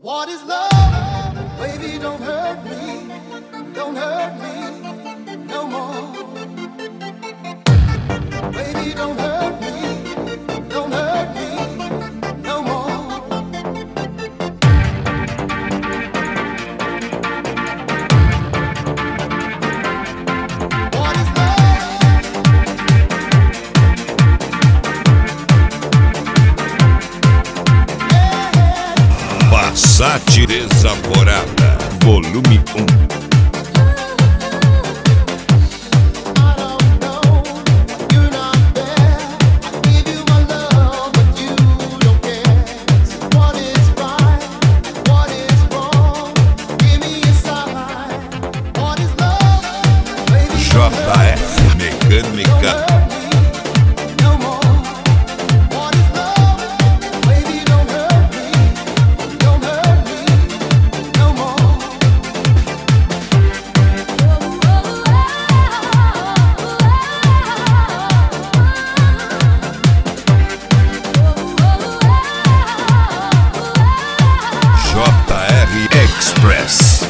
What is love? Baby, don't hurt me no more. Baby, don't hurt me no more. What is love? Passat Desaforada, volume 1. JF Mecânica. JR Express.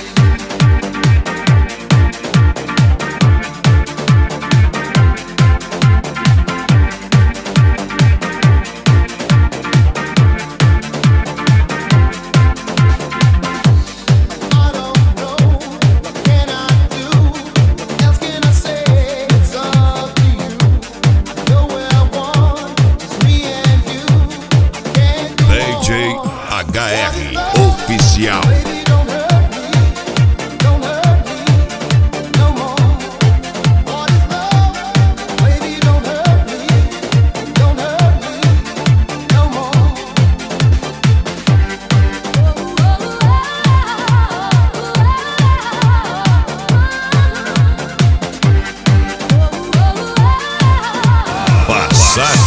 DJ HR Oficial. Passat